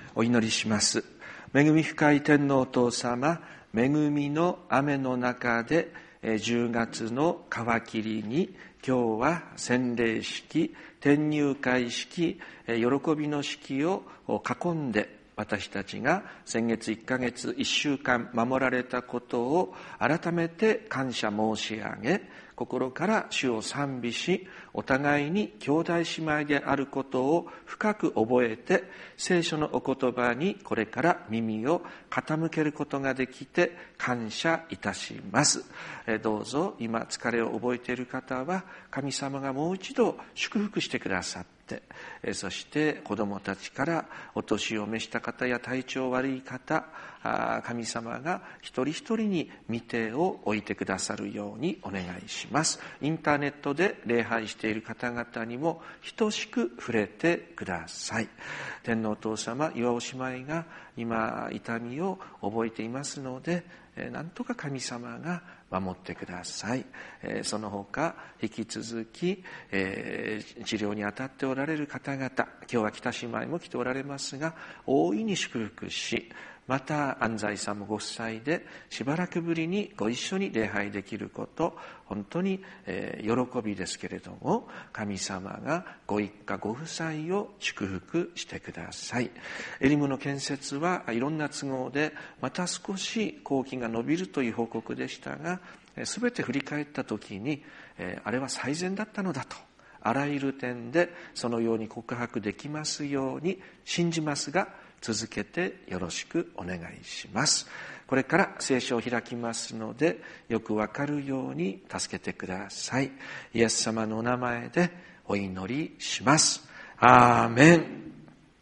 お祈りします。恵み深い天皇お父様、恵みの雨の中で10月の皮切りに、今日は洗礼式、天入会式、喜びの式を囲んで、私たちが先月1ヶ月1週間守られたことを改めて感謝申し上げ、心から主を賛美し、お互いに兄弟姉妹であることを深く覚えて、聖書のお言葉にこれから耳を傾けることができて感謝いたします。どうぞ今疲れを覚えている方は、神様がもう一度祝福してくださって、そして子供たちからお年を召した方や体調悪い方、神様が一人一人に御手を置いてくださるようにお願いします。インターネットで礼拝している方々にも等しく触れてください。天皇お父様、岩尾姉妹が今痛みを覚えていますので、なんとか神様が守ってください。その他引き続き、治療に当たっておられる方々、今日は北姉妹も来ておられますが、大いに祝福し、また安西さんもご夫妻でしばらくぶりにご一緒に礼拝できること、本当に喜びですけれども、神様がご一家ご夫妻を祝福してください。エリムの建設はいろんな都合でまた少し工期が伸びるという報告でしたが、すべて振り返った時に、あれは最善だったのだと、あらゆる点でそのように告白できますように信じますが、続けてよろしくお願いします。これから聖書を開きますので、よくわかるように助けてください。イエス様のお名前でお祈りします。アーメン。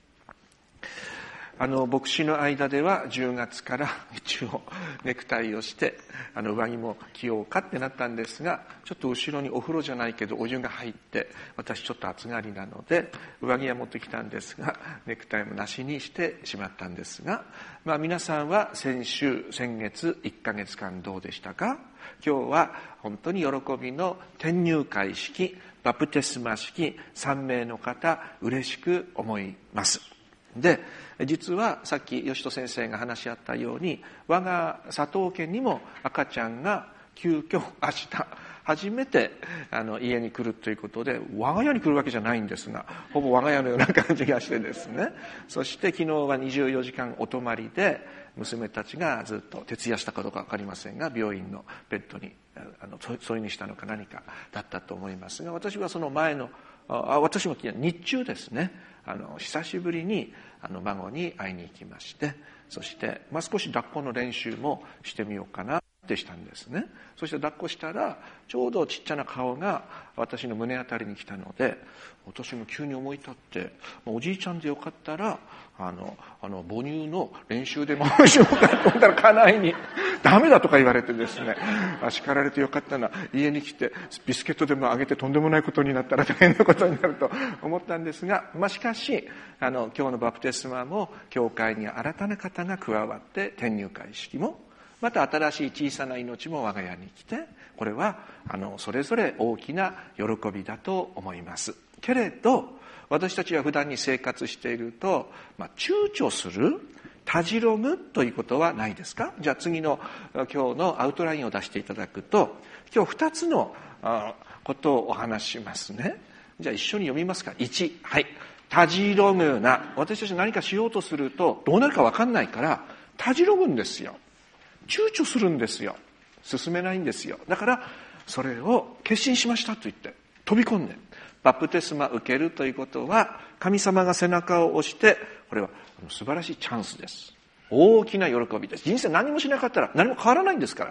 牧師の間では10月から一応ネクタイをして上着も着ようかってなったんですが、ちょっと後ろにお風呂じゃないけどお湯が入って、私ちょっと暑がりなので上着は持ってきたんですが、ネクタイもなしにしてしまったんですが、皆さんは先月1ヶ月間どうでしたか？今日は本当に喜びの天入会式、バプテスマ式、3名の方嬉しく思います。で、実はさっき吉戸先生が話し合ったように、我が佐藤家にも赤ちゃんが急遽明日初めて家に来るということで、我が家に来るわけじゃないんですが、ほぼ我が家のような感じがしてですね、そして昨日は24時間お泊まりで、娘たちがずっと徹夜したかどうか分かりませんが、病院のベッドに添いにしたのか何かだったと思いますが、私はその前の私も日中ですね、久しぶりに孫に会いに行きまして、そして、少し抱っこの練習もしてみようかなってしたんですね。そして抱っこしたら、ちょうどちっちゃな顔が私の胸あたりに来たので、私も急に思い立って、おじいちゃんでよかったら母乳の練習でもしようかと思ったら、家内にダメだとか言われてですね、叱られてよかったな、家に来てビスケットでもあげてとんでもないことになったら大変なことになると思ったんですが、しかし今日のバプテスマも教会に新たな方が加わって、天入会式もまた新しい小さな命も我が家に来て、これはそれぞれ大きな喜びだと思いますけれど、私たちは普段に生活していると、躊躇する、たじろぐということはないですか？じゃあ次の今日のアウトラインを出していただくと、今日2つのことをお話ししますね。じゃあ一緒に読みますか。1、はい、たじろぐな。私たち何かしようとするとどうなるか分かんないからたじろぐんですよ。躊躇するんですよ。進めないんですよ。だからそれを決心しましたと言って飛び込んで、バプテスマ受けるということは、神様が背中を押して、これは素晴らしいチャンスです。大きな喜びです。人生何もしなかったら何も変わらないんですから。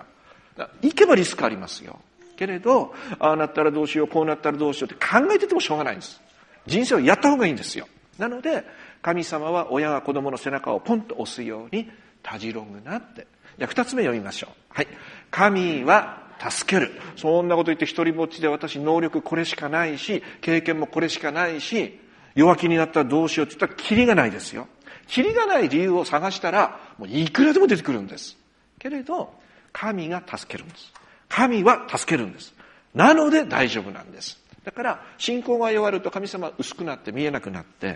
行けばリスクありますよ。けれど、ああなったらどうしよう、こうなったらどうしようって考えててもしょうがないんです。人生をやった方がいいんですよ。なので、神様は親が子供の背中をポンと押すように、たじろぐなって。じゃあ2つ目読みましょう。はい。神は助ける。そんなこと言って一人ぼっちで私能力これしかないし、経験もこれしかないし、弱気になったらどうしようって言ったらキリがないですよ。キリがない理由を探したら、もういくらでも出てくるんです。けれど、神が助けるんです。神は助けるんです。なので大丈夫なんです。だから、信仰が弱ると神様は薄くなって見えなくなって、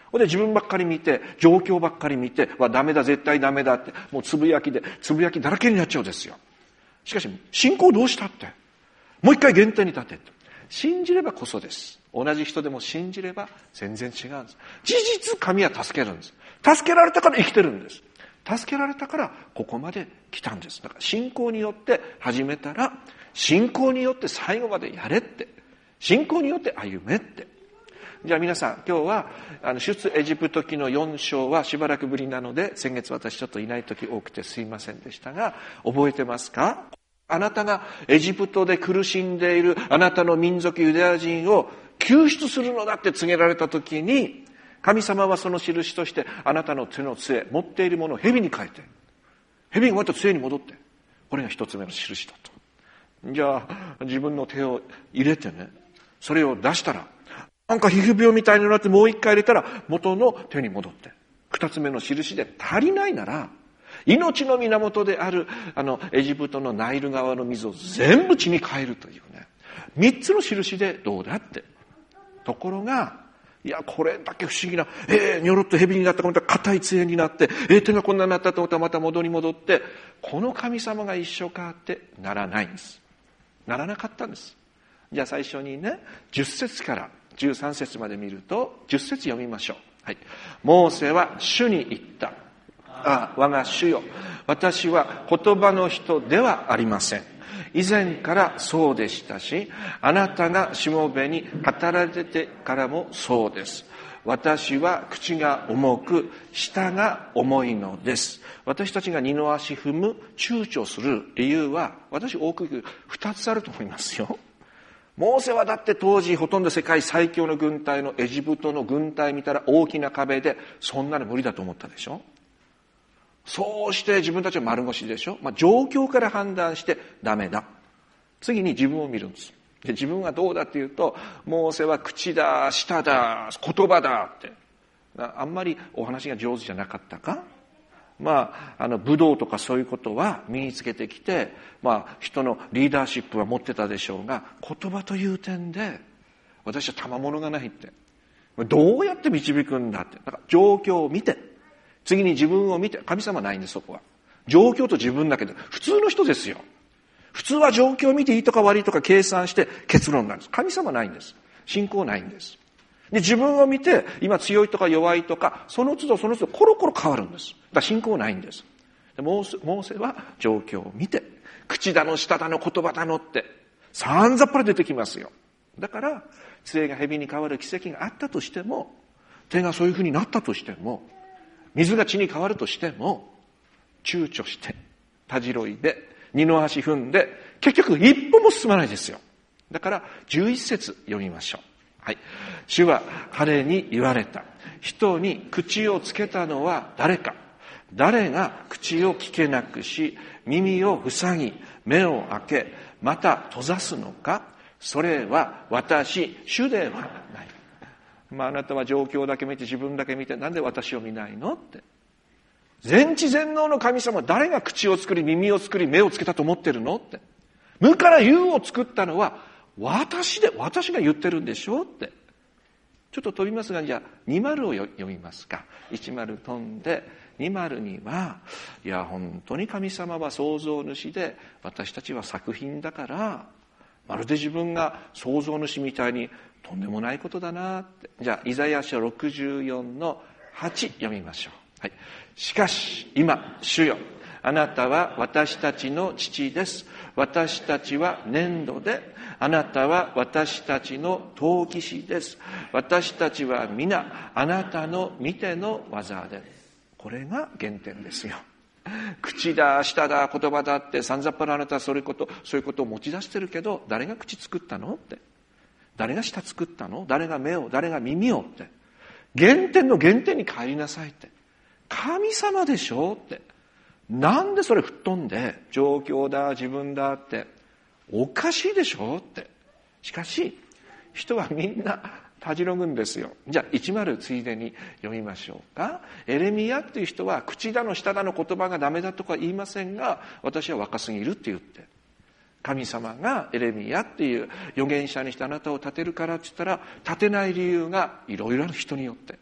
で自分ばっかり見て、状況ばっかり見て、ダメだ、絶対ダメだって、もうつぶやきだらけになっちゃうんですよ。しかし、信仰どうしたって、もう一回原点に立てと。信じればこそです。同じ人でも信じれば全然違うんです。事実、神は助けるんです。助けられたから生きてるんです。助けられたからここまで来たんです。だから信仰によって始めたら、信仰によって最後までやれって。信仰によって歩めって。じゃあ皆さん、今日は出エジプト記の4章はしばらくぶりなので、先月私ちょっといない時多くてすいませんでしたが、覚えてますか？あなたがエジプトで苦しんでいるあなたの民族ユダヤ人を救出するのだって告げられた時に、神様はその印としてあなたの手の杖、持っているものを蛇に変えて、蛇がまた杖に戻って、これが一つ目の印だと。じゃあ自分の手を入れてね、それを出したら、なんか皮膚病みたいになってもう一回入れたら元の手に戻って、二つ目の印で足りないなら、命の源であるエジプトのナイル川の水を全部血に変えるというね、三つの印でどうだって。ところが、いや、これだけ不思議な、にょろっと蛇になったと思ったら硬い杖になって、手がこんなになったと思ったらまた戻って、この神様が一緒かってならないんです。ならなかったんです。じゃあ最初にね、10節から13節まで見ると、10節読みましょう。はい。モーセは主に言った。我が主よ、私は言葉の人ではありません。以前からそうでしたし、あなたがしもべに語られてからもそうです。私は口が重く、舌が重いのです。私たちが二の足踏む、躊躇する理由は、私大きく2つあると思いますよ。モーセはだって当時ほとんど世界最強の軍隊のエジプトの軍隊見たら大きな壁で、そんなの無理だと思ったでしょ。そうして自分たちは丸腰でしょ。状況から判断してダメだ。次に自分を見るんです。で、自分はどうだっていうと、モーセは口だ、舌だ、言葉だって。あんまりお話が上手じゃなかったか？武道とかそういうことは身につけてきて、人のリーダーシップは持ってたでしょうが、言葉という点で、私は賜物がないって。どうやって導くんだって。だから状況を見て、次に自分を見て、神様はないんです、そこは。状況と自分だけで、普通の人ですよ。普通は状況を見ていいとか悪いとか計算して結論なんです。神様はないんです。信仰ないんです。で、自分を見て、今強いとか弱いとか、その都度コロコロ変わるんです。だから信仰ないんです。でモーセは状況を見て、口だの舌だの言葉だのって、さんざっぱら出てきますよ。だから、杖が蛇に変わる奇跡があったとしても、手がそういうふうになったとしても、水が血に変わるとしても、躊躇して、たじろいで、二の足踏んで、結局一歩も進まないですよ。だから、11節読みましょう。はい。主は彼に言われた。人に口をつけたのは誰か。誰が口を聞けなくし、耳を塞ぎ、目を開け、また閉ざすのか。それは私、主ではない。あなたは状況だけ見て自分だけ見てなんで私を見ないのって。全知全能の神様、誰が口を作り耳を作り目をつけたと思ってるのって。無から有を作ったのは私が言ってるんでしょって。ちょっと飛びますが、じゃあ20を読みますか。10飛んで20には、いや本当に神様は創造主で私たちは作品だから、まるで自分が創造主みたいにとんでもないことだなって。じゃあイザヤ書64の8読みましょう。はい。しかし今主よ、あなたは私たちの父です。私たちは粘土で、あなたは私たちの陶器師です。私たちは皆あなたの御手の技で。これが原点ですよ。口だ、舌だ、言葉だってさんざっぱらあなたはそういうことを持ち出してるけど、誰が口作ったのって。誰が舌作ったの？誰が目を、誰が耳をって。原点の原点に帰りなさいって。神様でしょって。なんでそれ吹っ飛んで、状況だ、自分だって。おかしいでしょって。しかし、人はみんなたじろぐんですよ。じゃあ、10ついでに読みましょうか。エレミヤっていう人は、口だの舌だの言葉がダメだとか言いませんが、私は若すぎるって言って。神様がエレミヤっていう預言者にしてあなたを立てるからって言ったら、立てない理由がいろいろな人によって。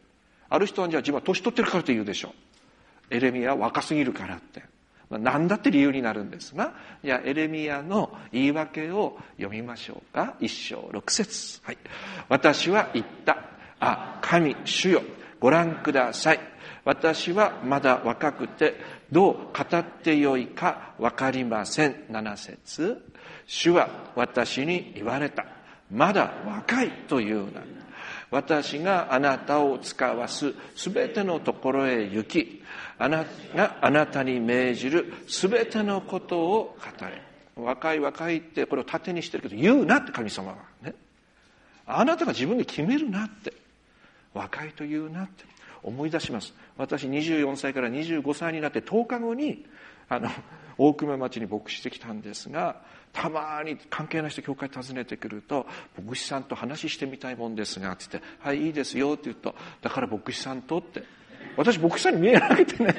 ある人はじゃあ自分は年取ってるからと言うでしょう。エレミヤは若すぎるからって。何だって理由になるんですが、じゃあエレミヤの言い訳を読みましょうか。1章6節。はい。私は言った。神、主よ、ご覧ください。私はまだ若くて、どう語ってよいか分かりません。7節。主は私に言われた。まだ若いというな。私があなたを使わすすべてのところへ行き、あなたに命じるすべてのことを語れ。若いってこれを盾にしてるけど、言うなって神様はね。あなたが自分で決めるなって。若いと言うなって思い出します。私24歳から25歳になって10日後に大久米町に牧師してきたんですが、たまに関係ない人教会訪ねてくると、牧師さんと話してみたいもんですがつって、はいいいですよって言うと、だから牧師さんとって、私牧師さんに見えなくてね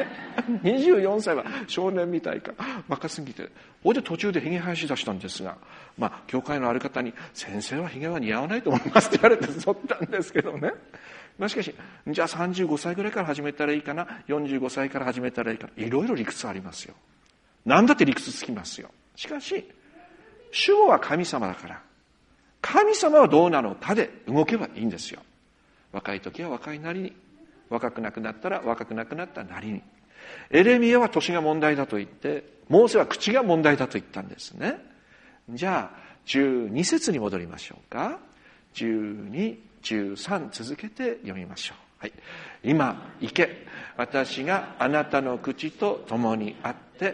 24歳は少年みたいか若すぎて、それで途中でひげ生やし出したんですが、教会のある方に先生はひげは似合わないと思いますって言われて剃ったんですけどね。しかしじゃあ35歳ぐらいから始めたらいいかな、45歳から始めたらいいかな、いろいろ理屈ありますよ。何だって理屈つきますよ。しかし主語は神様だから、神様はどうなのかで動けばいいんですよ。若い時は若いなりに、若くなくなったら若くなくなったなりに。エレミヤは年が問題だと言って、モーセは口が問題だと言ったんですね。じゃあ12節に戻りましょうか。12、13続けて読みましょう。はい。今行け、私があなたの口と共にあって、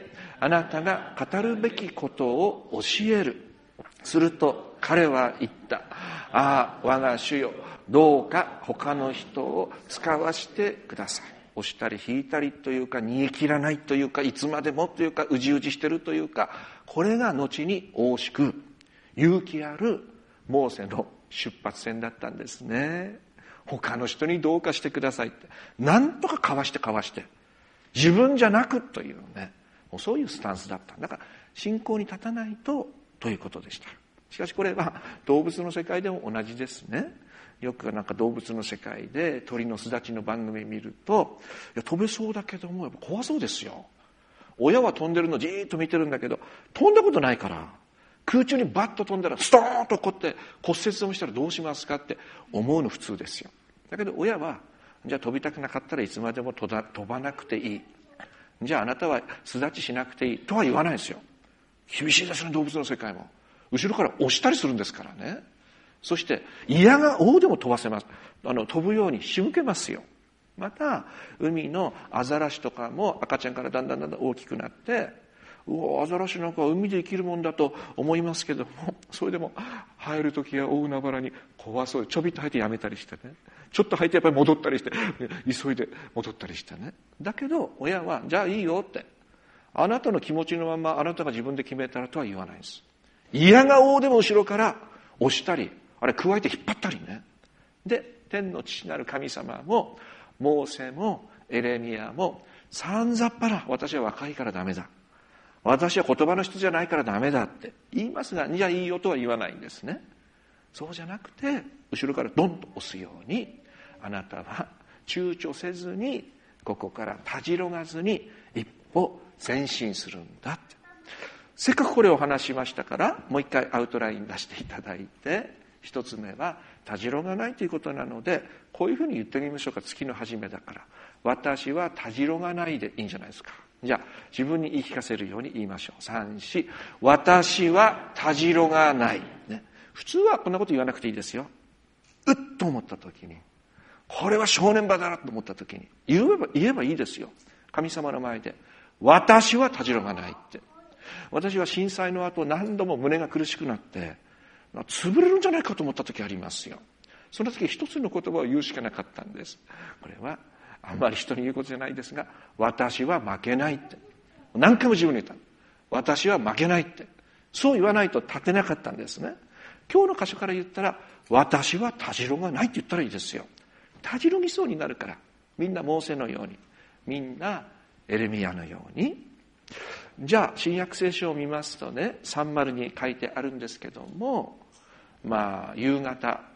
あなたが語るべきことを教える。すると彼は言った。我が主よ、どうか他の人を使わしてください。押したり引いたりというか、煮え切らないというか、いつまでもというか、うじうじしてるというか、これが後に大しく勇気あるモーセの出発点だったんですね。他の人にどうかしてくださいって、なんとかかわして自分じゃなくというね、もうそういうスタンスだった。だから信仰に立たないということでした。しかしこれは動物の世界でも同じですね。よく動物の世界で鳥の巣立ちの番組見ると、飛べそうだけどもやっぱ怖そうですよ。親は飛んでるのじーっと見てるんだけど、飛んだことないから空中にバッと飛んだらストーンと骨折でもしたらどうしますかって思うの普通ですよ。だけど親は、じゃあ飛びたくなかったらいつまでも飛ばなくていい、じゃああなたは巣立ちしなくていいとは言わないですよ。厳しいですね、動物の世界も。後ろから押したりするんですからね。そして嫌が応でも飛ばせます。飛ぶように仕向けますよ。また海のアザラシとかも赤ちゃんからだんだん大きくなって、アザラシなんかは海で生きるもんだと思いますけども、それでも入るときは大海原に怖そうでちょびっと入ってやめたりしてね、ちょっと入ってやっぱり戻ったりして急いで戻ったりしてね。だけど親はじゃあいいよって、あなたの気持ちのままあなたが自分で決めたらとは言わないんです。嫌が応でも後ろから押したり、あれ加えて引っ張ったりね。で天の父なる神様もモーセもエレミヤもさんざっぱら、私は若いからダメだ、私は言葉の人じゃないからダメだって言いますが、じゃあいいよとは言わないんですね。そうじゃなくて後ろからドンと押すように、あなたは躊躇せずにここからたじろがずに一歩前進するんだって。せっかくこれを話しましたから、もう一回アウトライン出していただいて、一つ目はたじろがないということなので、こういうふうに言ってみましょうか。月の初めだから、私はたじろがないでいいんじゃないですか。じゃあ自分に言い聞かせるように言いましょう。3、4、私はたじろがない、ね、普通はこんなこと言わなくていいですよ。うっと思った時に、これは正念場だなと思った時に言えばいいですよ。神様の前で、私はたじろがないって。私は震災の後何度も胸が苦しくなって潰れるんじゃないかと思った時ありますよ。その時一つの言葉を言うしかなかったんです。これはあんまり人に言うことじゃないですが、私は負けないって。何回も自分に言った。私は負けないって。そう言わないと立てなかったんですね。今日の箇所から言ったら、私はたじろがないって言ったらいいですよ。たじろぎそうになるから、みんなモーセのように、みんなエレミヤのように。じゃあ新約聖書を見ますとね、30に書いてあるんですけども、夕方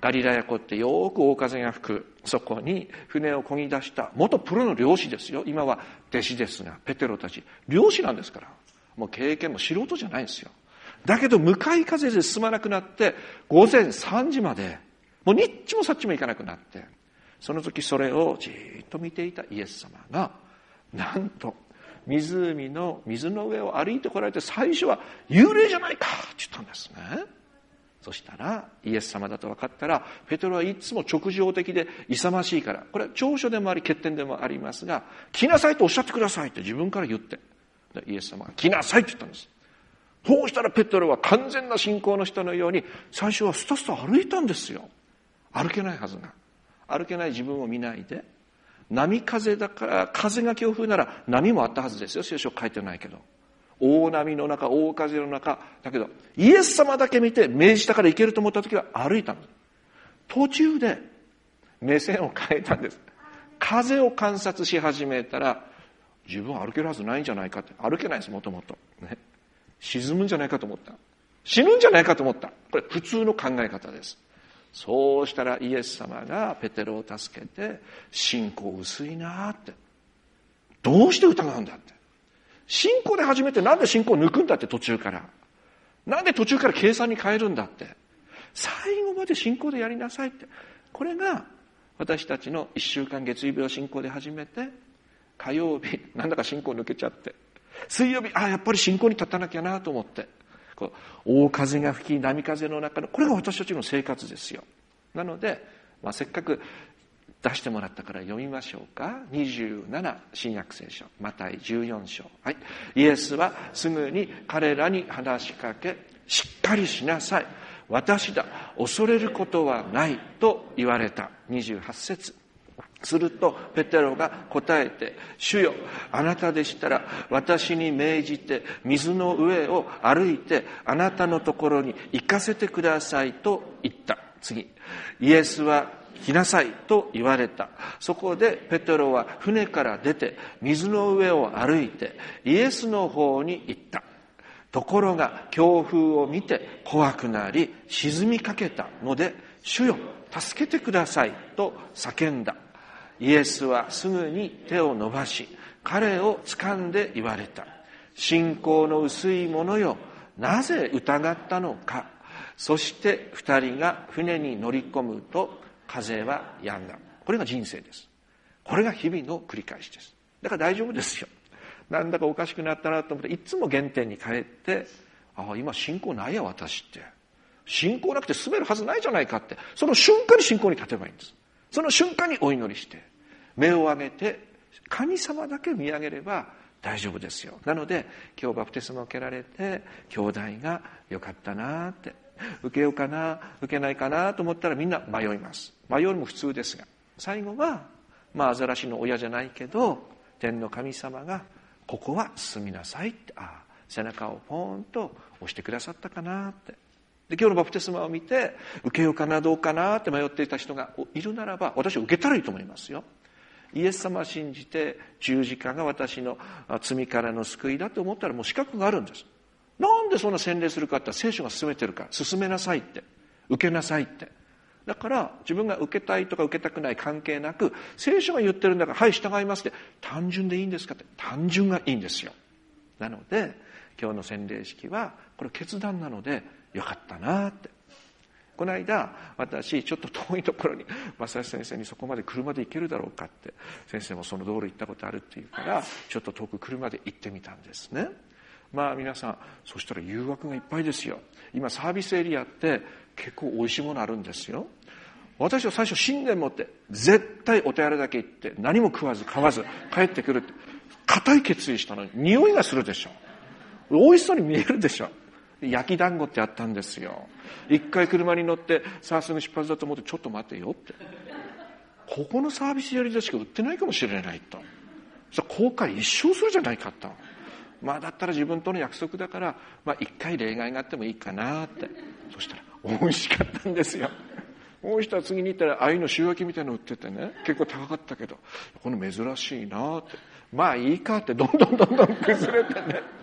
ガリラヤ湖ってよく大風が吹く、そこに船を漕ぎ出した元プロの漁師ですよ。今は弟子ですが、ペテロたち漁師なんですから、もう経験も素人じゃないんですよ。だけど向かい風で進まなくなって、午前3時までもうにっちもさっちも行かなくなって、その時それをじーっと見ていたイエス様が、なんと湖の水の上を歩いてこられて、最初は幽霊じゃないかって言ったんですね。そしたらイエス様だと分かったら、ペテロはいつも直情的で勇ましいから、これは長所でもあり欠点でもありますが、来なさいとおっしゃってくださいって自分から言って、イエス様が来なさいって言ったんです。そうしたらペテロは完全な信仰の人のように、最初はスタスタ歩いたんですよ。歩けないはずが、歩けない自分を見ないで、波風だから、風が強風なら波もあったはずですよ。聖書書いてないけど、大波の中、大風の中だけど、イエス様だけ見て命じたから行けると思った時は歩いたんです。途中で目線を変えたんです。風を観察し始めたら、自分は歩けるはずないんじゃないかって。歩けないです、もともとね。沈むんじゃないかと思った、死ぬんじゃないかと思った。これ普通の考え方です。そうしたらイエス様がペテロを助けて、信仰薄いなって、どうして疑うんだって、信仰で始めてなんで信仰を抜くんだって、途中からなんで途中から計算に変えるんだって、最後まで信仰でやりなさいって。これが私たちの1週間月曜日を信仰で始めて、火曜日なんだか信仰抜けちゃって、水曜日やっぱり信仰に立たなきゃなと思って、大風が吹き波風の中の、これが私たちの生活ですよ。なので、せっかく出してもらったから読みましょうか。27、新約聖書、マタイ14章。はい。イエスはすぐに彼らに話しかけ、しっかりしなさい。私だ。恐れることはないと言われた。28節。するとペテロが答えて、主よ、あなたでしたら私に命じて水の上を歩いてあなたのところに行かせてくださいと言った。次。イエスは来なさいと言われた。そこでペテロは船から出て水の上を歩いてイエスの方に行った。ところが強風を見て怖くなり沈みかけたので、主よ、助けてくださいと叫んだ。イエスはすぐに手を伸ばし彼を掴んで言われた。信仰の薄い者よ、なぜ疑ったのか。そして二人が船に乗り込むと風は止んだ。これが人生です。これが日々の繰り返しです。だから大丈夫ですよ。なんだかおかしくなったなと思っていつも原点に帰って、今信仰ないや私って、信仰なくて住めるはずないじゃないかって、その瞬間に信仰に立てばいいんです。その瞬間にお祈りして目を上げて神様だけ見上げれば大丈夫ですよ。なので今日バプテスマを受けられて、兄弟がよかったなって、受けようかな受けないかなと思ったらみんな迷います。迷うのも普通ですが、最後はアザラシの親じゃないけど天の神様がここは進みなさいって、背中をポーンと押してくださったかなって。で、今日のバプテスマを見て受けようかなどうかなって迷っていた人がいるならば、私は受けたらいいと思いますよ。イエス様を信じて十字架が私の罪からの救いだと思ったらもう資格があるんです。なんでそんな洗礼するかって、聖書が進めてるから、進めなさいって、受けなさいって。だから自分が受けたいとか受けたくない関係なく、聖書が言ってるんだからはい従いますって、単純でいいんですかって、単純がいいんですよ。なので今日の洗礼式はこれ決断なのでよかったなって。この間私ちょっと遠いところに正義先生にそこまで車で行けるだろうかって、先生もその道路行ったことあるっていうからちょっと遠く車で行ってみたんですね。皆さん、そしたら誘惑がいっぱいですよ。今サービスエリアって結構美味しいものあるんですよ。私は最初信念持って絶対お手洗いだけ行って何も食わず買わず帰ってくるって固い決意したのに、匂いがするでしょ、美味しそうに見えるでしょ。焼き団子ってあったんですよ。一回車に乗ってさあすぐ出発だと思って、ちょっと待てよって、ここのサービスエリアでしか売ってないかもしれないと。そしたら後悔一生するじゃないかと。だったら自分との約束だから一回例外があってもいいかなって。そしたら美味しかったんですよ。もう一つ次に行ったら愛の塩焼きみたいなの売っててね、結構高かったけど、この珍しいなって、いいかって、どんどん崩れてね、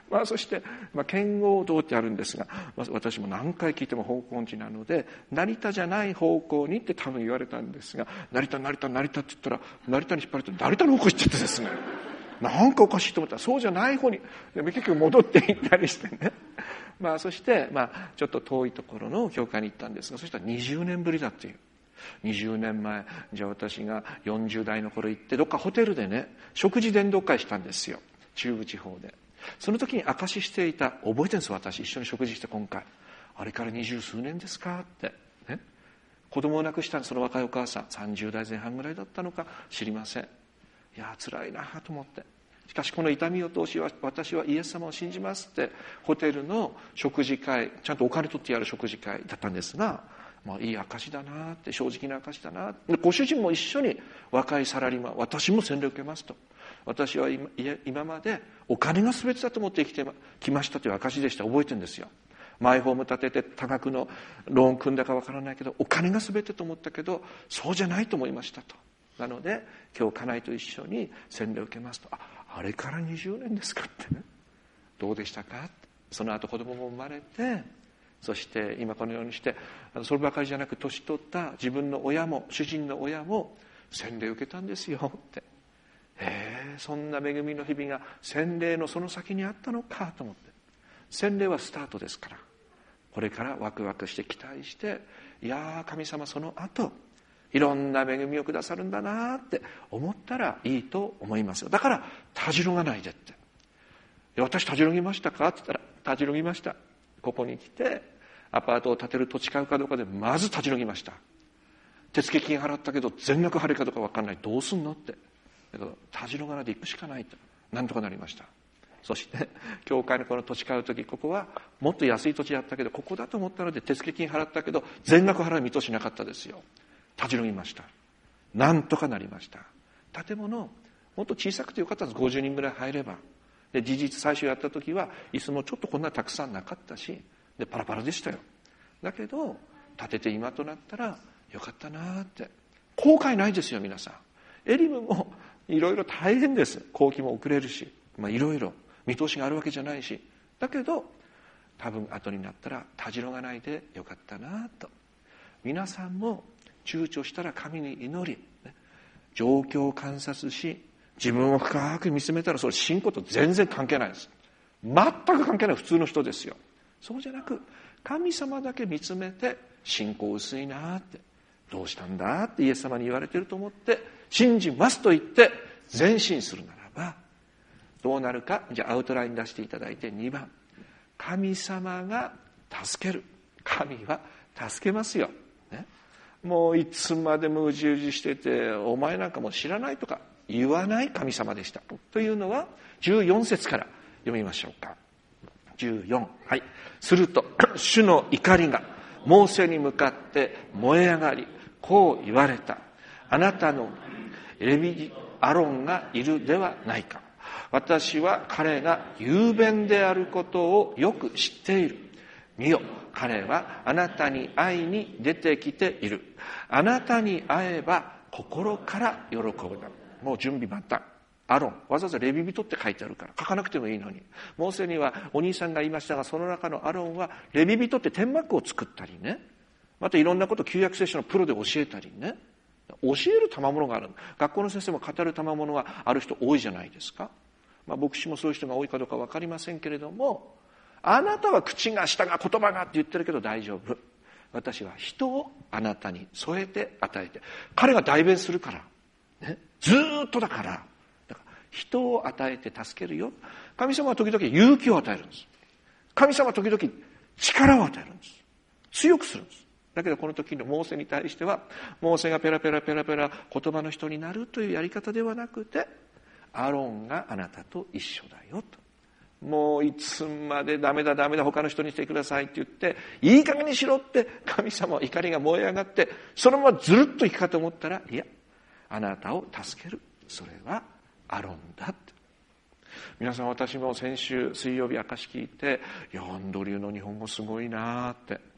そして、剣剛道ってあるんですが、私も何回聞いても方向音痴なので、成田じゃない方向にって多分言われたんですが、成田って言ったら、成田に引っ張ると成田の方向行っちゃってですね、なんかおかしいと思ったら、そうじゃない方に、結局戻って行ったりしてね。そして、ちょっと遠いところの教会に行ったんですが、そしたら20年ぶりだっていう。20年前、じゃあ私が40代の頃行って、どっかホテルでね、食事伝道会したんですよ。中部地方で。その時に証ししていた、覚えてるんです私、一緒に食事して今回。あれから20数年ですかって。ね。子供を亡くしたその若いお母さん、30代前半ぐらいだったのか知りません。いや、辛いなと思って。しかしこの痛みを通し私はイエス様を信じますって、ホテルの食事会、ちゃんとお金取ってやる食事会だったんですが、いい証だなって、正直な証だなって。ご主人も一緒に若いサラリーマン、私も洗礼を受けますと。私は今までお金が全てだと思って生きてきましたという証でした。覚えてるんですよ。マイホーム建てて多額のローン組んだかわからないけど、お金が全てと思ったけど、そうじゃないと思いましたと。なので今日家内と一緒に洗礼を受けますと。あれから20年ですかってね。どうでしたか。その後子供も生まれて、そして今このようにして、そればかりじゃなく年取った自分の親も主人の親も洗礼を受けたんですよって。そんな恵みの日々が洗礼のその先にあったのかと思って。洗礼はスタートですから、これからワクワクして期待して、いや神様その後いろんな恵みをくださるんだなって思ったらいいと思いますよ。だからたじろがないでって。私たじろぎましたかって言ったら、たじろぎました。ここに来てアパートを建てる土地買うかどうかでまずたじろぎました。手付金払ったけど全額払うかどうか分かんない、どうすんのって。だけどたじろがないで行くしかないと、なんとかなりました。そして教会のこの土地買う時、ここはもっと安い土地やったけどここだと思ったので手付金払ったけど全額払う見通しなかったですよ。たじろぎました。なんとかなりました。建物もっと小さくてよかったんです。50人ぐらい入れば。で事実最初やった時は椅子もちょっとこんなたくさんなかったし、でパラパラでしたよ。だけど建てて今となったらよかったなって。後悔ないですよ皆さん。エリムもいろいろ大変です。工期も遅れるし、いろいろ見通しがあるわけじゃないし、だけど多分後になったらたじろがないでよかったなと。皆さんも躊躇したら神に祈り、状況を観察し、自分を深く見つめたら、それ信仰と全然関係ないです。全く関係ない普通の人ですよ。そうじゃなく神様だけ見つめて、信仰薄いなって、どうしたんだってイエス様に言われていると思って信じますと言って前進するならばどうなるか。じゃあアウトライン出していただいて、2番、神様が助ける。神は助けますよ、ね、もういつまでもうじうじしてて、お前なんかもう知らないとか言わない神様でした。というのは14節から読みましょうか。14、はい。すると主の怒りがモーセに向かって燃え上がり、こう言われた。あなたのレビアロンがいるではないか。私は彼が雄弁であることをよく知っている。見よ、彼はあなたに会いに出てきている。あなたに会えば心から喜ぶだ。もう準備万端。アロン、わざわざレビ人って書いてあるから書かなくてもいいのに。モーセにはお兄さんがいましたが、その中のアロンはレビ人って天幕を作ったりね、またいろんなこと旧約聖書のプロで教えたりね、教える賜物がある。学校の先生も語る賜物がある人多いじゃないですか。牧師もそういう人が多いかどうか分かりませんけれども、あなたは口が舌が言葉がって言ってるけど大丈夫。私は人をあなたに添えて与えて、彼が代弁するから、ね、ずっとだから人を与えて助けるよ。神様は時々勇気を与えるんです。神様は時々力を与えるんです。強くするんです。だけどこの時のモーセに対しては、モーセがペラペラ言葉の人になるというやり方ではなくて、アロンがあなたと一緒だよと。もういつまでダメだ他の人にしてくださいって言っていい加減にしろって神様は怒りが燃え上がって、そのままずるっといくかと思ったら、いや、あなたを助ける、それはアロンだって。皆さん、私も先週水曜日証聞いて、いやアンドリューの日本語すごいなって。い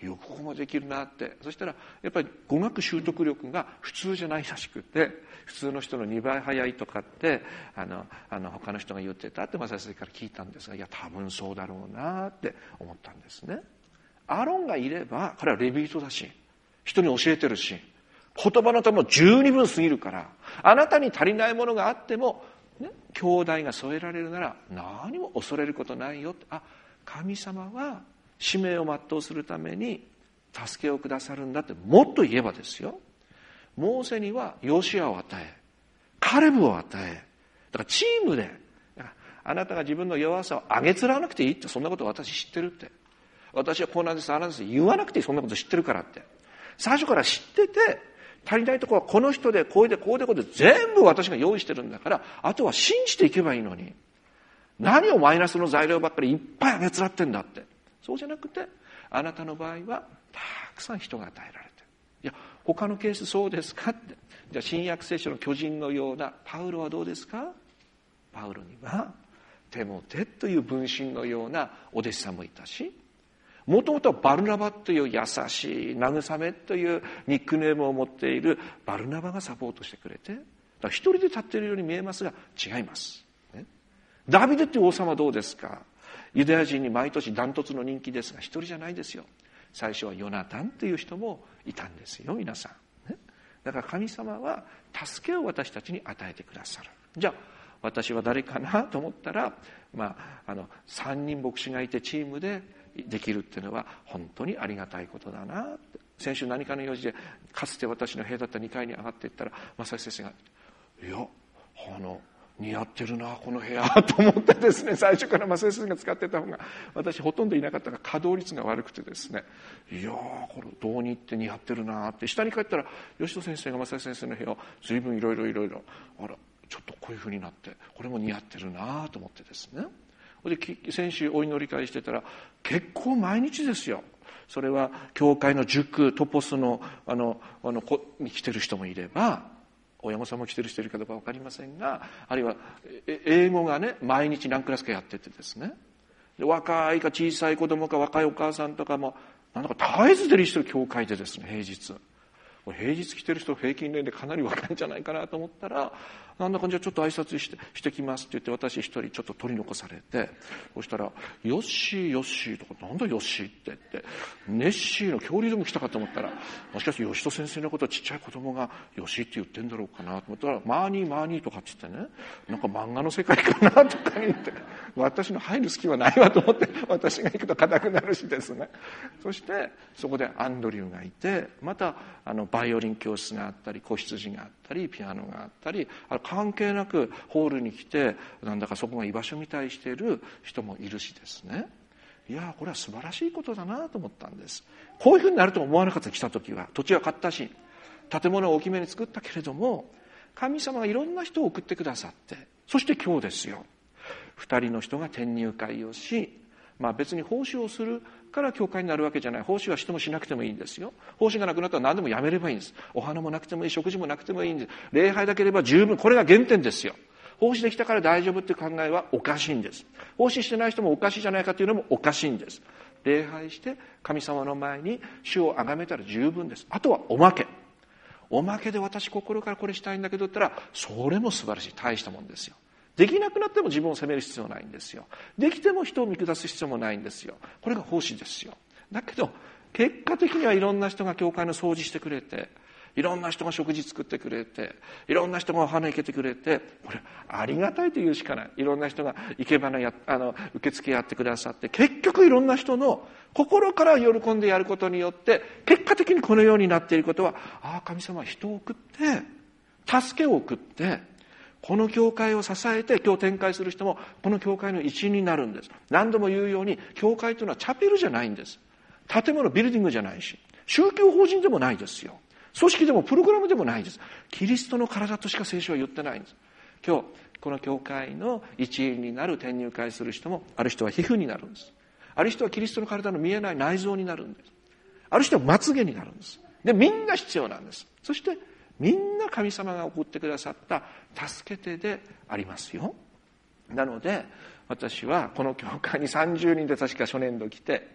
よくここもできるなって。そしたらやっぱり語学習得力が普通じゃないらしくて、普通の人の2倍早いとかって他の人が言ってたって先生から聞いたんですが、いや多分そうだろうなって思ったんですね。アロンがいれば彼はレビートだし、人に教えてるし、言葉のためも十二分すぎるから、あなたに足りないものがあっても、ね、兄弟が添えられるなら何も恐れることないよって。神様は使命を全うするために助けをくださるんだって。もっと言えばですよ、モーセにはヨシアを与え、カレブを与え、だからチームで、あなたが自分の弱さをあげつらわなくていいって、そんなこと私知ってるって、私はこうなんです、ああなんです、言わなくていい、そんなこと知ってるからって、最初から知ってて、足りないところはこの人でこうでこうでこうで全部私が用意してるんだから、あとは信じていけばいいのに、何をマイナスの材料ばっかりいっぱいあげつらってんだって。そうじゃなくて、あなたの場合はたくさん人が与えられてる。いや、他のケースそうですかって。じゃあ新約聖書の巨人のようなパウロはどうですか？パウロにはテモテという分身のようなお弟子さんもいたし、もともとはバルナバという優しい慰めというニックネームを持っているバルナバがサポートしてくれて、だから一人で立っているように見えますが違います、ね、ダビデっていう王様はどうですか？ユダヤ人に毎年ダントツの人気ですが、一人じゃないですよ。最初はヨナタンという人もいたんですよ、皆さん、ね、だから神様は助けを私たちに与えてくださる。じゃあ私は誰かなと思ったら、3人牧師がいてチームでできるっていうのは本当にありがたいことだなって。先週何かの用事でかつて私の部屋だった2階に上がっていったら、正井先生が「いや似合ってるなこの部屋」と思ってですね、最初から正井先生が使ってた方が私ほとんどいなかったから稼働率が悪くてですね、いやこれどうにって似合ってるなって。下に帰ったら吉戸先生が正井先生の部屋を随分いろいろあらちょっとこういう風になって、これも似合ってるなと思ってですね。で先週お祈り会してたら結構毎日ですよ。それは教会の塾トポスのに来てる人もいれば、親御さんも来てる人いるかどうか分かりませんが、あるいは英語がね毎日何クラスかやっててですね、で若いか小さい子供か若いお母さんとかもなんだか絶えず出入りしてる教会でですね、平日来てる人平均年齢かなり若いんじゃないかなと思ったら、なんだかじゃあちょっと挨拶してきますって言って、私一人ちょっと取り残されて、そしたらヨッシーヨッシーとか、なんだヨッシーって言って、ネッシーの恐竜でも来たかと思ったら、もしかして吉戸先生のことはちっちゃい子供がヨッシーって言ってんだろうかなと思ったら、マーニーとかって言ってね、なんか漫画の世界かなとか言って、私の入る隙はないわと思って、私が行くと硬くなるしですね。そしてそこでアンドリューがいて、またバイオリン教室があったり、子羊があったり、ピアノがあったり、関係なくホールに来て、なんだかそこが居場所みたいしている人もいるしですね。いやこれは素晴らしいことだなと思ったんです。こういうふうになると思わなかった。来た時は土地は買ったし、建物を大きめに作ったけれども、神様がいろんな人を送ってくださって、そして今日ですよ、2人の人が転入会をし、別に奉仕をするから教会になるわけじゃない。奉仕はしてもしなくてもいいんですよ。奉仕がなくなったら何でもやめればいいんです。お花もなくてもいい、食事もなくてもいいんです。礼拝だければ十分。これが原点ですよ。奉仕できたから大丈夫っていう考えはおかしいんです。奉仕してない人もおかしいじゃないかというのもおかしいんです。礼拝して神様の前に主を崇めたら十分です。あとはおまけで私心からこれしたいんだけどって言ったら、それも素晴らしい、大したもんですよ。できなくなっても自分を責める必要ないんですよ。できても人を見下す必要もないんですよ。これが奉仕ですよ。だけど結果的にはいろんな人が教会の掃除してくれて、いろんな人が食事作ってくれて、いろんな人がお花生けてくれて、これありがたいと言うしかない。いろんな人が生け花受付やってくださって、結局いろんな人の心から喜んでやることによって結果的にこのようになっていることは、神様は人を送って助けを送ってこの教会を支えて、今日展開する人もこの教会の一員になるんです。何度も言うように、教会というのはチャペルじゃないんです。建物、ビルディングじゃないし、宗教法人でもないですよ。組織でもプログラムでもないです。キリストの体としか聖書は言ってないんです。今日この教会の一員になる、転入会する人も、ある人は皮膚になるんです。ある人はキリストの体の見えない内臓になるんです。ある人はまつげになるんです。で、みんな必要なんです。そしてみんな神様が送ってくださった助け手でありますよ。なので私はこの教会に30人で確か初年度来て、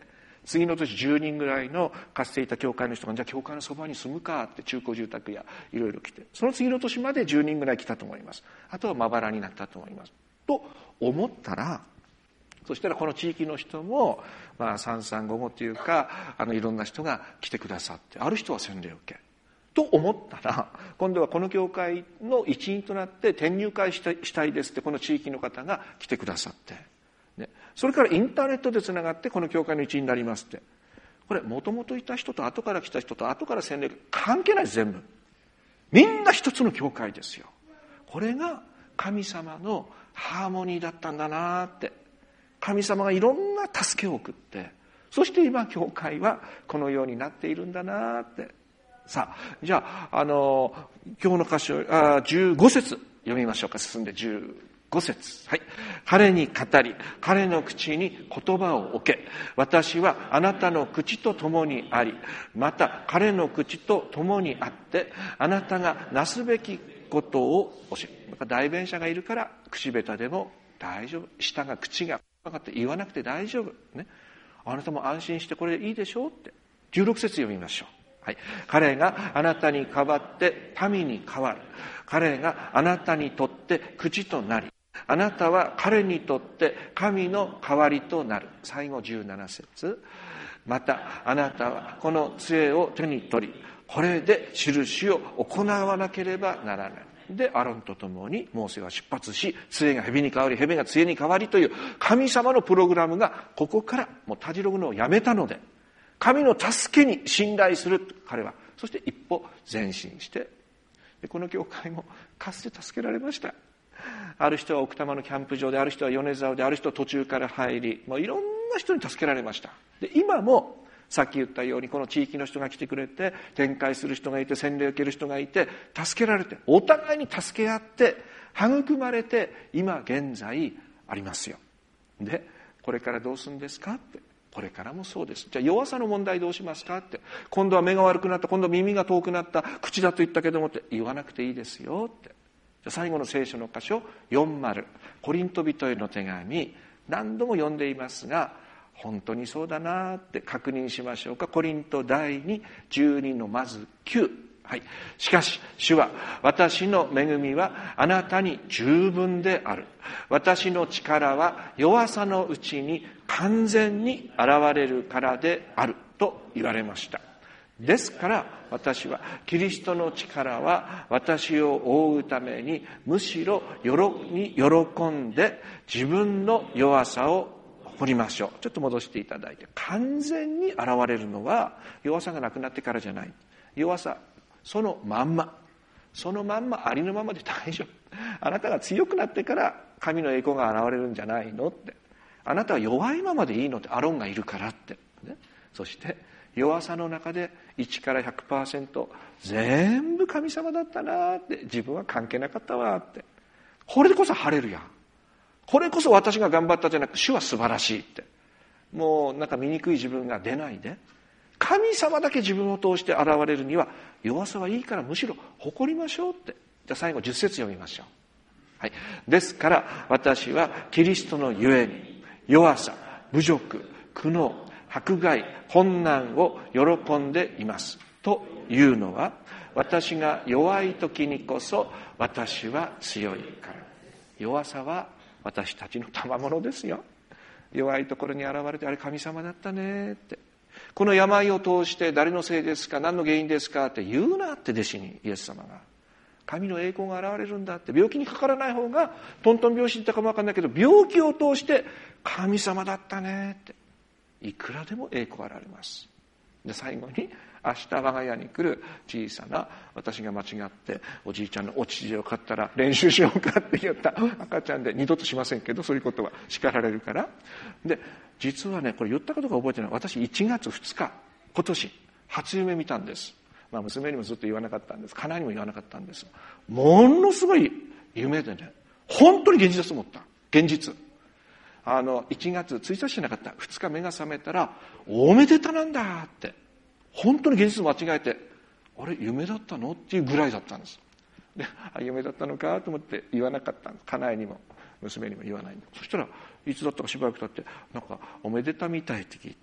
次の年10人ぐらいのかつていた教会の人が、じゃあ教会のそばに住むかって中古住宅やいろいろ来て、その次の年まで10人ぐらい来たと思います。あとはまばらになったと思います。と思ったら、そしたらこの地域の人も、三々五々というか、いろんな人が来てくださって、ある人は洗礼を受け。と思ったら、今度はこの教会の一員となって転入会したいですって、この地域の方が来てくださって。ね、それからインターネットでつながってこの教会の一員になりますって。これもともといた人と後から来た人と後から洗礼関係ないです。全部みんな一つの教会ですよ。これが神様のハーモニーだったんだなって。神様がいろんな助けを送って、そして今教会はこのようになっているんだなって。さあ、じゃあ、今日の箇所15節読みましょうか。進んで15節。はい。彼に語り、彼の口に言葉を置け。私はあなたの口と共にあり、また彼の口と共にあって、あなたがなすべきことを教える。代弁者がいるから口下手でも大丈夫。舌が口が分かって言わなくて大丈夫。ね。あなたも安心してこれでいいでしょうって。16節読みましょう。はい、彼があなたに代わって民に代わる。彼があなたにとって口となり、あなたは彼にとって神の代わりとなる。最後17節。またあなたはこの杖を手に取り、これで印を行わなければならない。で、アロンと共にモーセは出発し、杖が蛇に変わり、蛇が杖に変わりという神様のプログラムがここからもうたじろぐのをやめたので、神の助けに信頼する彼は、そして一歩前進して、でこの教会もかつて助けられました。ある人は奥多摩のキャンプ場で、ある人は米沢で、ある人は途中から入り、もういろんな人に助けられました。で今もさっき言ったようにこの地域の人が来てくれて、展開する人がいて、洗礼を受ける人がいて、助けられて、お互いに助け合って育まれて、今現在ありますよ。でこれからどうするんですかって。これからもそうです。じゃあ弱さの問題どうしますかって。今度は目が悪くなった、今度は耳が遠くなった、口だと言ったけどもって言わなくていいですよって。じゃあ最後の聖書の箇所40、コリント人への手紙、何度も読んでいますが本当にそうだなって確認しましょうか。コリント第2、12のまず9。はい。しかし主は私の恵みはあなたに十分である。私の力は弱さのうちに完全に現れるからであると言われました。ですから私はキリストの力は私を覆うためにむしろ喜んで自分の弱さを誇りましょう。ちょっと戻していただいて、完全に現れるのは弱さがなくなってからじゃない。弱さそのまんまありのままで大丈夫。あなたが強くなってから神の栄光が現れるんじゃないのって。あなたは弱いままでいいのって、アロンがいるからって、ね、そして弱さの中で1から 100% 全部神様だったなって、自分は関係なかったわって。これこそハレルヤ。これこそ私が頑張ったじゃなく、主は素晴らしいって。もうなんか醜い自分が出ないで、神様だけ自分を通して現れるには弱さはいいからむしろ誇りましょうって。じゃあ最後10節読みましょう。はい。ですから私はキリストのゆえに弱さ、侮辱、苦悩、迫害、困難を喜んでいますというのは、私が弱い時にこそ私は強いから。弱さは私たちの賜物ですよ。弱いところに現れて、あれ神様だったねって。この病を通して誰のせいですか、何の原因ですかって言うなって、弟子にイエス様が。神の栄光が現れるんだって。病気にかからない方がトントン拍子だったかもわかんないけど、病気を通して神様だったねって、いくらでも栄光が現れます。で最後に、明日我が家に来る小さな、私が間違っておじいちゃんのお乳を買ったら練習しようかって言った赤ちゃんで、二度としませんけど、そういうことは叱られるから。で実はね、これ言ったことか覚えてない。私1月2日今年初夢見たんです。娘にもずっと言わなかったんです。家内にも言わなかったんです。ものすごい夢でね、本当に現実だと思った。現実。1月1日じゃなかった。2日目が覚めたら、おめでたなんだって。本当に現実間違えて、あれ夢だったのっていうぐらいだったんです。で、夢だったのかと思って言わなかったんです。家内にも娘にも言わないんで。そしたらいつだったかしばらく経って、なんかおめでたみたいって聞いて、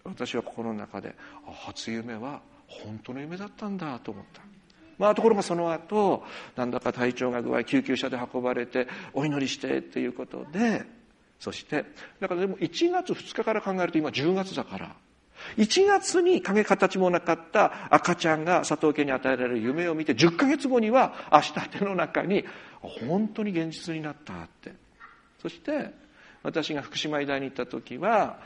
私は心の中で、初夢は本当の夢だったんだと思った。ところがその後、なんだか体調が具合、救急車で運ばれてお祈りしてっていうことで、そしてだからでも1月2日から考えると今10月だから、1月に影形もなかった赤ちゃんが佐藤家に与えられる夢を見て、10ヶ月後には明日手の中に本当に現実になったって。そして私が福島医大に行った時は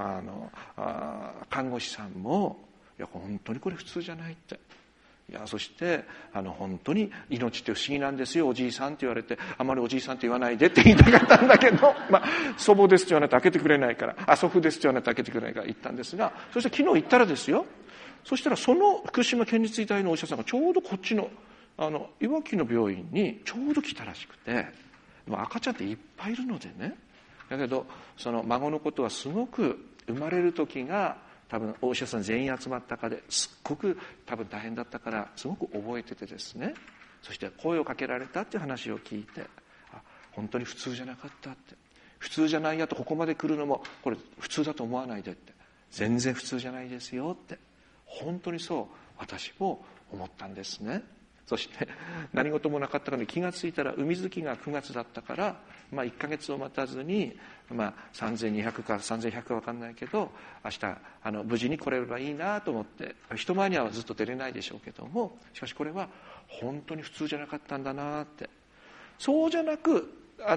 看護師さんも、いや本当にこれ普通じゃないって、いやそして本当に命って不思議なんですよおじいさんって言われて、あまりおじいさんって言わないでって言いたかったんだけど、祖母ですって言わないと開けてくれないから、祖父ですって言わないと開けてくれないから言ったんですが、そして昨日行ったらですよ、そしたらその福島県立医大のお医者さんがちょうどこっちのいわきの病院にちょうど来たらしくて、赤ちゃんっていっぱいいるのでね、だけどその孫のことはすごく生まれる時が多分お医者さん全員集まったからすっごく多分大変だったからすごく覚えててですね、そして声をかけられたっていう話を聞いて、本当に普通じゃなかったって、普通じゃないやとここまで来るのもこれ普通だと思わないでって、全然普通じゃないですよって、本当にそう私も思ったんですね。そして何事もなかったのに気がついたら海月が9月だったから、1ヶ月を待たずに、3200か3100か分かんないけど明日無事に来れればいいなと思って、人前にはずっと出れないでしょうけども、しかしこれは本当に普通じゃなかったんだなって。そうじゃなく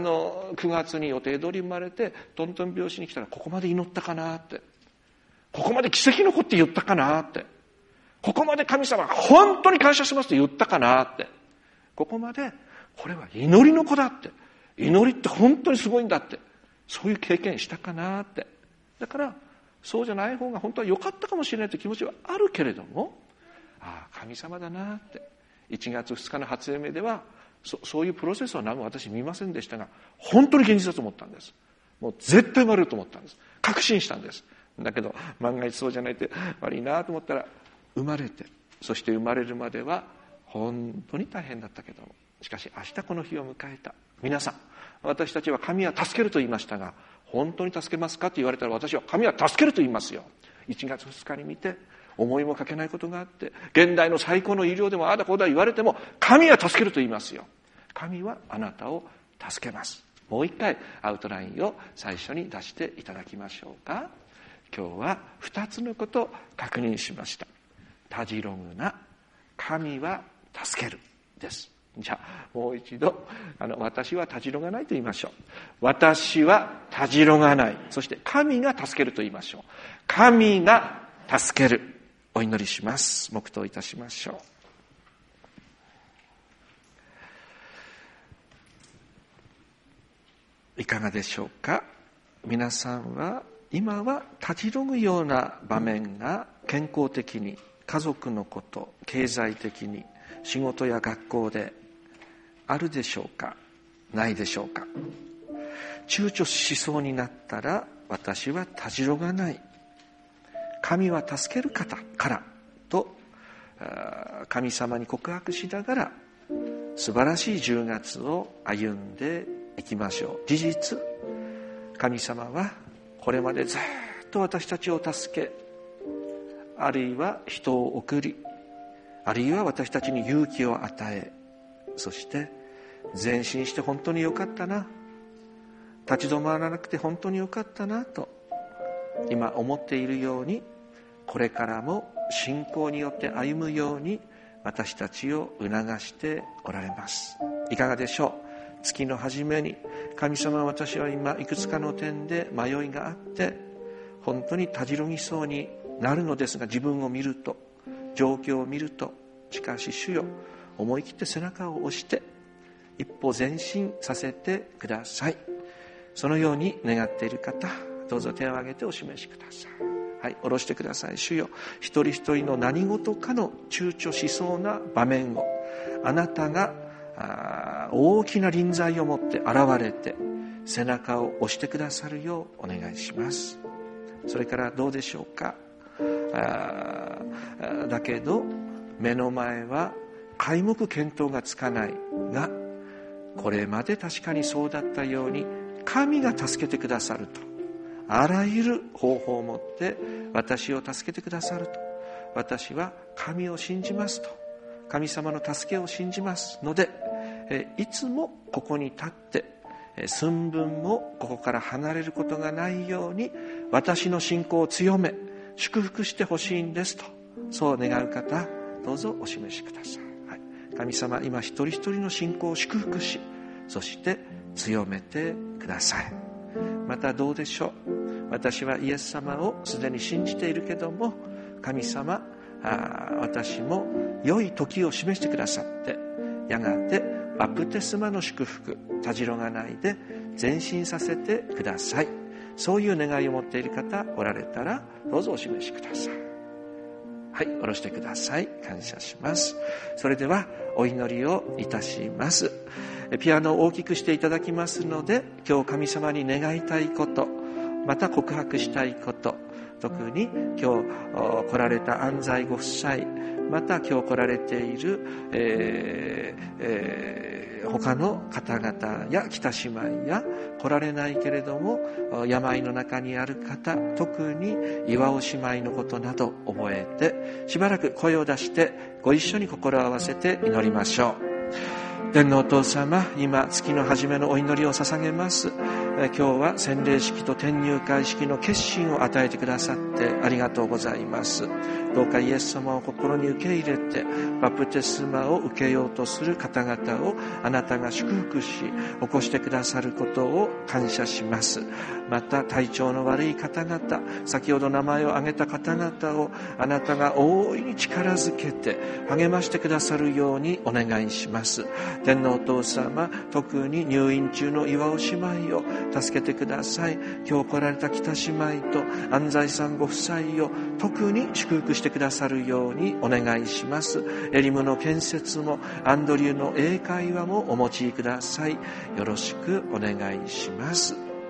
9月に予定通り生まれてトントン拍子に来たらここまで祈ったかなって、ここまで奇跡の子って言ったかなって、ここまで神様が本当に感謝しますって言ったかなって、ここまでこれは祈りの子だって、祈りって本当にすごいんだって、そういう経験したかなって。だからそうじゃない方が本当は良かったかもしれないという気持ちはあるけれども、神様だなって。1月2日の初夢ではそういうプロセスは何も私見ませんでしたが、本当に現実だと思ったんです。もう絶対生まれると思ったんです。確信したんです。だけど万が一そうじゃないって悪いなと思ったら生まれて、そして生まれるまでは本当に大変だったけども、しかし明日この日を迎えた。皆さん、私たちは神は助けると言いましたが、本当に助けますかと言われたら私は神は助けると言いますよ。1月2日に見て思いもかけないことがあって、現代の最高の医療でもああだこうだ言われても神は助けると言いますよ。神はあなたを助けます。もう一回アウトラインを最初に出していただきましょうか。今日は2つのことを確認しました。たじろぐな、神は助けるです。じゃあもう一度私はたじろがないと言いましょう。私はたじろがない。そして神が助けると言いましょう。神が助ける。お祈りします。黙祷いたしましょう。いかがでしょうか。皆さんは今はたじろぐような場面が健康的に、家族のこと、経済的に、仕事や学校であるでしょうか、ないでしょうか。躊躇しそうになったら、私はたじろがない、神は助ける方からと神様に告白しながら素晴らしい10月を歩んでいきましょう。事実、神様はこれまでずっと私たちを助け、あるいは人を送り、あるいは私たちに勇気を与え、そして前進して本当によかったな、立ち止まらなくて本当によかったなと今思っているように、これからも信仰によって歩むように私たちを促しておられます。いかがでしょう。月の初めに、神様は私は今いくつかの点で迷いがあって本当にたじろぎそうになるのですが、自分を見ると、状況を見ると、しかし主よ、思い切って背中を押して一歩前進させてください。そのように願っている方、どうぞ手を挙げてお示しください。はい、下ろしてください。主よ、一人一人の何事かの躊躇しそうな場面をあなたが大きな臨在を持って現れて背中を押してくださるようお願いします。それからどうでしょうか。だけど目の前は皆目見当がつかないが、これまで確かにそうだったように神が助けてくださるとあらゆる方法をもって私を助けてくださると。私は神を信じますと。神様の助けを信じますので、いつもここに立って寸分もここから離れることがないように私の信仰を強め祝福してほしいんですと、そう願う方どうぞお示しください。はい、神様、今一人一人の信仰を祝福し、そして強めてください。またどうでしょう、私はイエス様をすでに信じているけども、神様、私も良い時を示してくださって、やがてバプテスマの祝福、たじろがないで前進させてください。そういう願いを持っている方おられたらどうぞお示しください。はい、下ろしてください。感謝します。それではお祈りをいたします。ピアノを大きくしていただきますので、今日神様に願いたいこと、また告白したいこと、特に今日来られた安西ご夫妻、また今日来られている、他の方々や北姉妹や来られないけれども病の中にある方、特に岩尾姉妹のことなど覚えて、しばらく声を出してご一緒に心を合わせて祈りましょう。天のお父様、今月の初めのお祈りを捧げます。今日は洗礼式と転入会式の決心を与えてくださってありがとうございます。どうかイエス様を心に受け入れてバプテスマを受けようとする方々をあなたが祝福し起こしてくださることを感謝します。また体調の悪い方々、先ほど名前を挙げた方々をあなたが大いに力づけて励ましてくださるようにお願いします。天のお父様、特に入院中の岩尾姉妹を助けてください。今日来られた北姉妹と安西さんご夫妻を特に祝福してくださるようにお願いします。エリムの建設もアンドリューの英会話もお持ちください。よろしくお願いします。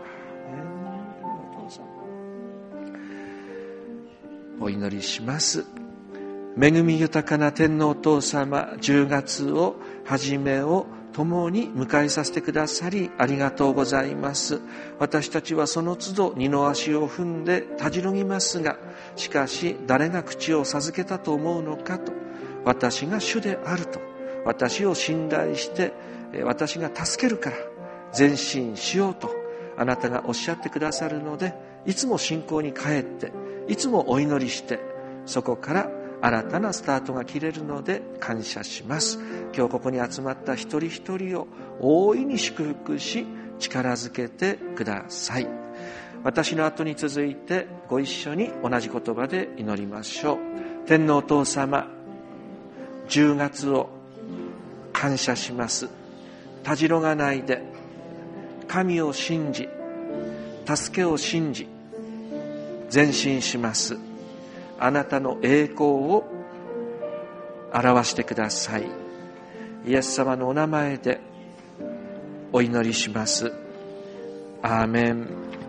お祈りします。恵み豊かな天のお父様、10月を初めを共に迎えさせてくださりありがとうございます。私たちはその都度二の足を踏んでたじろぎますが、しかし誰が口を授けたと思うのかと、私が主であると、私を信頼して私が助けるから前進しようとあなたがおっしゃってくださるので、いつも信仰に帰っていつもお祈りして、そこから新たなスタートが切れるので感謝します。今日ここに集まった一人一人を大いに祝福し力づけてください。私の後に続いてご一緒に同じ言葉で祈りましょう。天のお父様、10月を感謝します。たじろがないで神を信じ、助けを信じ前進します。あなたの栄光を表してください。イエス様のお名前でお祈りします。アーメン。